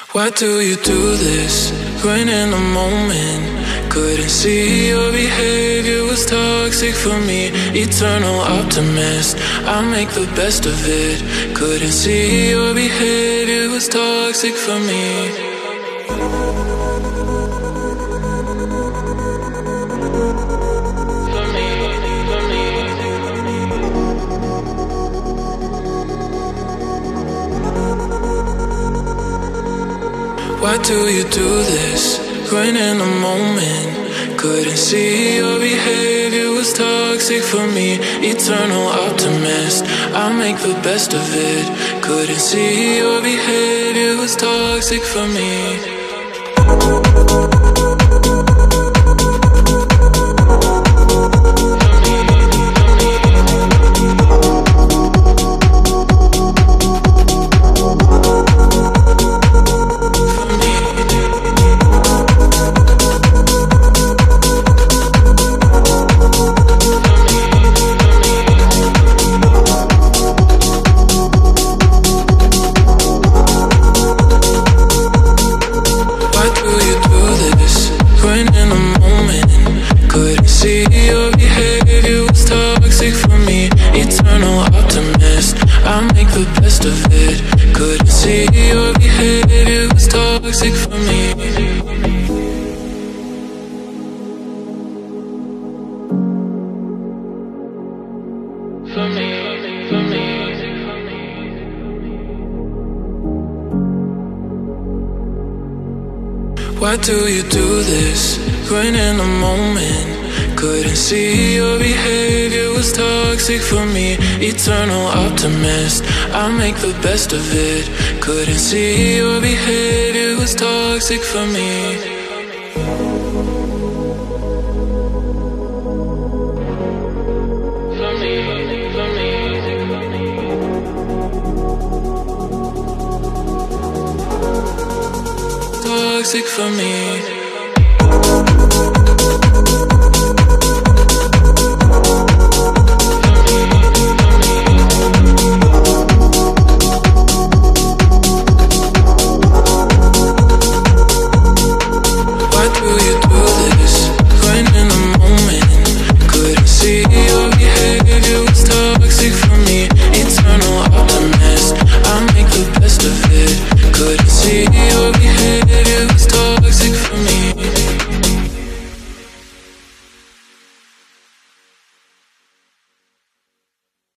Why do you do this when in the moment couldn't see your behavior was toxic for me? Eternal optimist, I make the best of it. Couldn't see your behavior was toxic for me. Why do you do this when in the moment couldn't see your behavior was toxic for me? Eternal optimist, I make the best of it. Couldn't see your behavior was toxic for me. Eternal optimist, I make the best of it. Couldn't see your behavior was toxic for me. For me, for me, for me. Why do you do this when in the moment couldn't see your behavior was toxic for me? Eternal optimist, I make the best of it. Couldn't see your behavior was toxic for me. For me, for me, for me. Toxic for me.